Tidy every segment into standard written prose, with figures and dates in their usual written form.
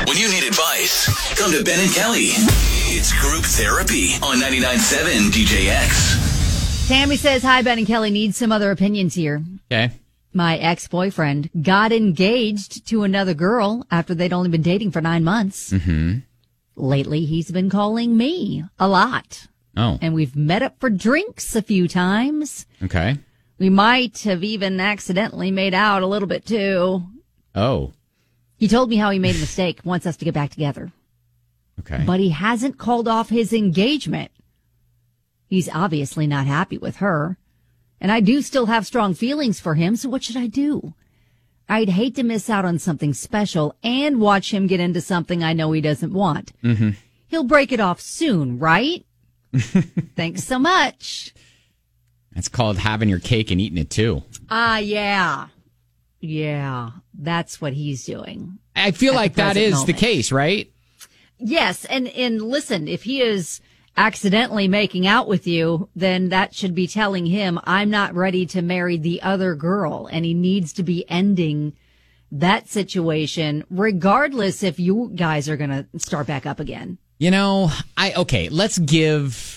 When you need advice, come to Ben and Kelly. It's Group Therapy on 99.7 DJX. Tammy says, hi, Ben and Kelly. Need some other opinions here. Okay. My ex-boyfriend got engaged to another girl after they'd only been dating for 9 months. Mm-hmm. Lately, he's been calling me a lot. Oh. And we've met up for drinks a few times. Okay. We might have even accidentally made out a little bit, too. Oh. He told me how he made a mistake, wants us to get back together. Okay. But he hasn't called off his engagement. He's obviously not happy with her. And I do still have strong feelings for him, so what should I do? I'd hate to miss out on something special and watch him get into something I know he doesn't want. Mm-hmm. He'll break it off soon, right? Thanks so much. That's called having your cake and eating it too. Yeah. Yeah, that's what he's doing. I feel like that is the case, right? Yes, and listen, if he is accidentally making out with you, then that should be telling him, I'm not ready to marry the other girl, and he needs to be ending that situation, regardless if you guys are going to start back up again. You know, let's give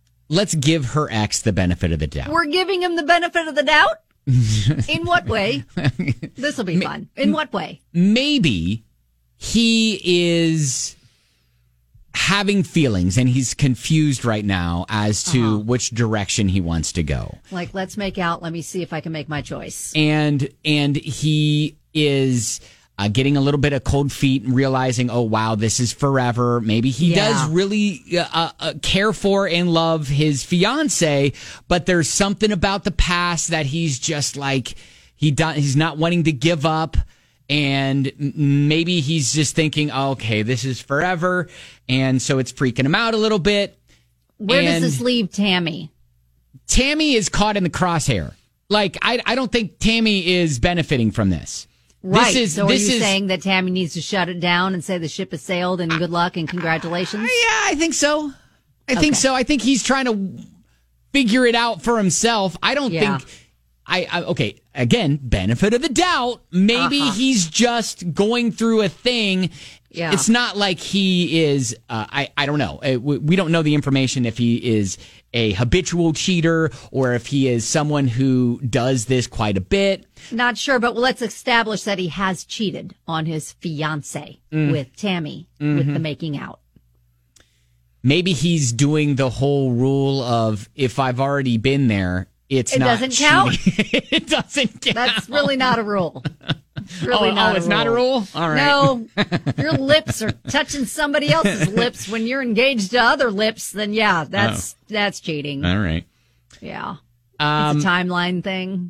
her ex the benefit of the doubt. We're giving him the benefit of the doubt? In what way? This will be fun. In what way? Maybe he is having feelings and he's confused right now as to which direction he wants to go. Like, let's make out. Let me see if I can make my choice. And he is getting a little bit of cold feet and realizing, oh, wow, this is forever. Maybe he does really care for and love his fiance, but there's something about the past that he's just like, he's not wanting to give up. And maybe he's just thinking, oh, okay, this is forever. And so it's freaking him out a little bit. Where does this leave Tammy? Tammy is caught in the crosshair. Like, I don't think Tammy is benefiting from this. Right. Are you saying that Tammy needs to shut it down and say the ship has sailed and good luck and congratulations? Yeah, I think so. I think so. I think he's trying to figure it out for himself. I don't think... okay, again, benefit of the doubt. Maybe he's just going through a thing. Yeah. It's not like he is, I don't know. We don't know the information if he is a habitual cheater or if he is someone who does this quite a bit. Not sure, but let's establish that he has cheated on his fiance with Tammy with the making out. Maybe he's doing the whole rule of if I've already been there, it doesn't count. It doesn't count. That's really not a rule. It's not a rule? All right. No, if your lips are touching somebody else's lips when you're engaged to other lips, then that's cheating. All right. Yeah. It's a timeline thing.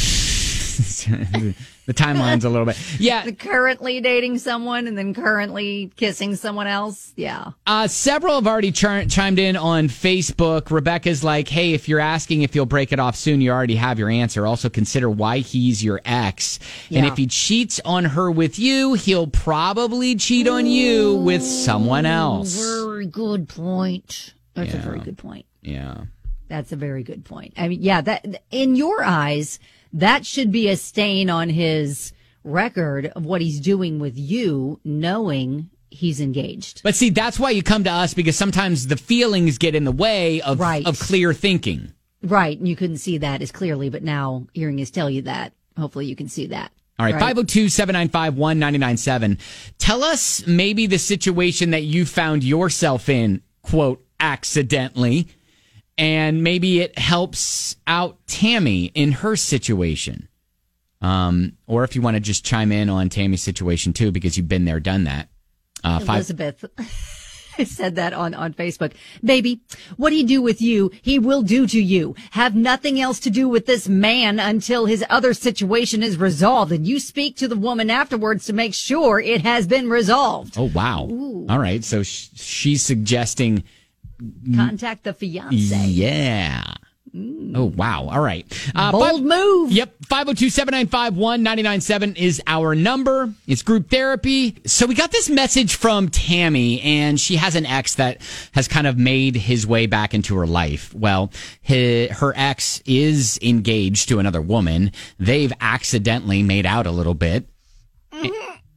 The timeline's a little bit. Yeah. Currently dating someone and then currently kissing someone else. Yeah. Several have already chimed in on Facebook. Rebecca's like, hey, if you're asking if you'll break it off soon, you already have your answer. Also consider why he's your ex. Yeah. And if he cheats on her with you, he'll probably cheat on you with someone else. Very good point. That's a very good point. Yeah. That's a very good point. I mean, yeah, that in your eyes, that should be a stain on his record of what he's doing with you, knowing he's engaged. But see, that's why you come to us, because sometimes the feelings get in the way of clear thinking. Right. And you couldn't see that as clearly, but now hearing us tell you that, hopefully you can see that. All right, 502-795-1997. Tell us maybe the situation that you found yourself in, quote, accidentally. And maybe it helps out Tammy in her situation. Or if you want to just chime in on Tammy's situation, too, because you've been there, done that. Elizabeth said that on Facebook. Baby, what he do with you, he will do to you. Have nothing else to do with this man until his other situation is resolved. And you speak to the woman afterwards to make sure it has been resolved. Oh, wow. Ooh. All right. So she's suggesting... Contact the fiance. Yeah. Oh, wow. All right. Bold move. Yep. 502-795-1997 is our number. It's group therapy. So we got this message from Tammy, and she has an ex that has kind of made his way back into her life. Well, her ex is engaged to another woman. They've accidentally made out a little bit.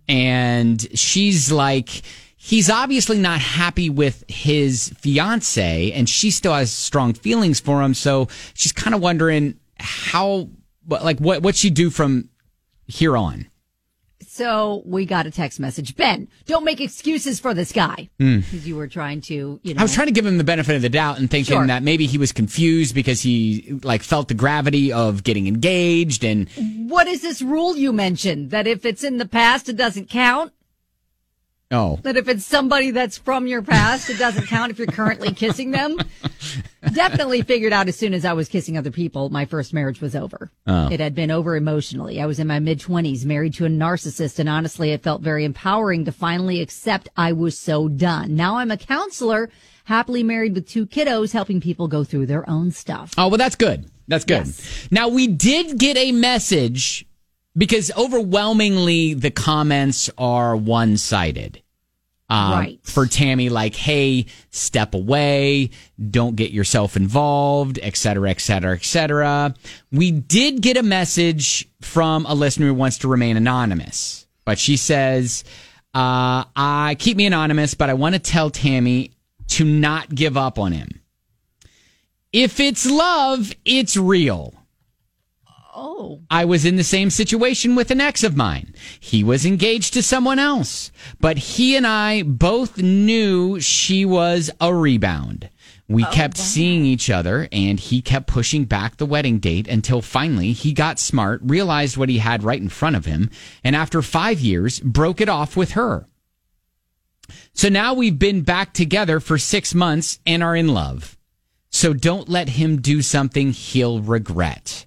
And she's like, he's obviously not happy with his fiance, and she still has strong feelings for him. So she's kind of wondering what she do from here on. So we got a text message. Ben, don't make excuses for this guy. Because you were trying to, I was trying to give him the benefit of the doubt and thinking that maybe he was confused because he felt the gravity of getting engaged. And what is this rule you mentioned? That if it's in the past, it doesn't count? Oh. That if it's somebody that's from your past, it doesn't count if you're currently kissing them? Definitely figured out as soon as I was kissing other people, my first marriage was over. Oh. It had been over emotionally. I was in my mid-20s, married to a narcissist, and honestly, it felt very empowering to finally accept I was so done. Now I'm a counselor, happily married with 2 kiddos, helping people go through their own stuff. Oh, well, that's good. That's good. Yes. Now, we did get a message because overwhelmingly the comments are one-sided. Right. For Tammy, like, hey, step away, don't get yourself involved, et cetera, et cetera, et cetera. We did get a message from a listener who wants to remain anonymous, but she says, I keep me anonymous, but I want to tell Tammy to not give up on him. If it's love, it's real. Oh. I was in the same situation with an ex of mine. He was engaged to someone else, but he and I both knew she was a rebound. We kept seeing each other, and he kept pushing back the wedding date until finally he got smart, realized what he had right in front of him, and after 5 years, broke it off with her. So now we've been back together for 6 months and are in love. So don't let him do something he'll regret.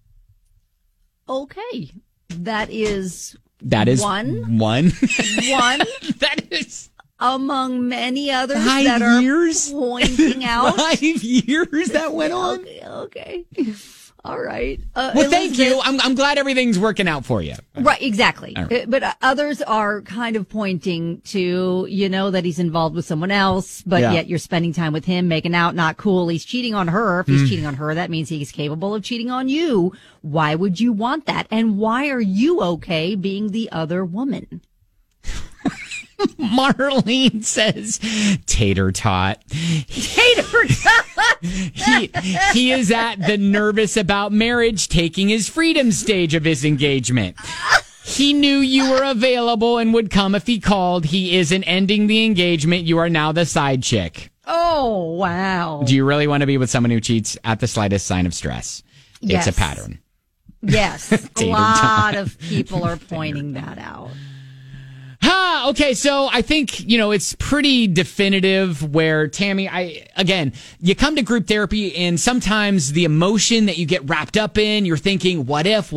Okay. That is one. One. That is among many others 5 that are years? pointing out. 5 years that went on? Okay. All right. Well, thank you. I'm glad everything's working out for you. Right, exactly. Right. But others are kind of pointing to, that he's involved with someone else, but yet you're spending time with him, making out, not cool. He's cheating on her. If he's cheating on her, that means he's capable of cheating on you. Why would you want that? And why are you okay being the other woman? Marlene says, tater tot. Tater tot! He is at the nervous about marriage, taking his freedom stage of his engagement. He knew you were available and would come if he called. He isn't ending the engagement. You are now the side chick. Oh, wow. Do you really want to be with someone who cheats at the slightest sign of stress? Yes. It's a pattern. Yes. A lot of people are pointing that out. Okay, so I think, it's pretty definitive where, Tammy, you come to group therapy and sometimes the emotion that you get wrapped up in, you're thinking, what if,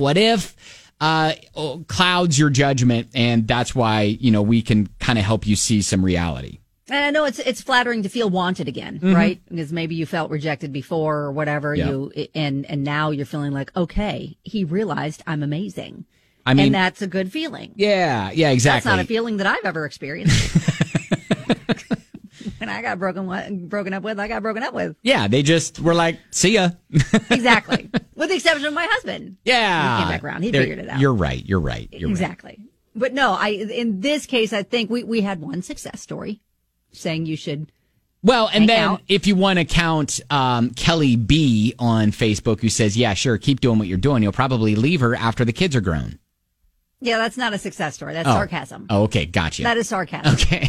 clouds your judgment. And that's why, we can kind of help you see some reality. And I know it's flattering to feel wanted again, right? Because maybe you felt rejected before or whatever, and now you're feeling like, okay, he realized I'm amazing. And that's a good feeling. Yeah, exactly. That's not a feeling that I've ever experienced. When I got broken up with, I got broken up with. Yeah, they just were like, see ya. Exactly. With the exception of my husband. Yeah. He came back around. He figured it out. You're right. Exactly. Right. But no, in this case, I think we had one success story saying you should. Well, and then if you want to count Kelly B on Facebook, who says, yeah, sure, keep doing what you're doing. You'll probably leave her after the kids are grown. Yeah, that's not a success story. That's sarcasm. Oh, okay. Gotcha. That is sarcasm. Okay.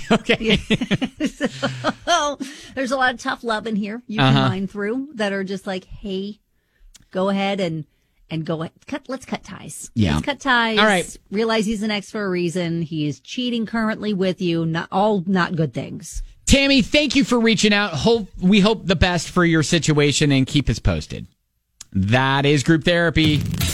So, there's a lot of tough love in here you can mine through that are just like, hey, go ahead and go let's cut ties. Yeah. Let's cut ties. All right. Realize he's an ex for a reason. He is cheating currently with you. Not good things. Tammy, thank you for reaching out. We hope the best for your situation and keep us posted. That is Group Therapy.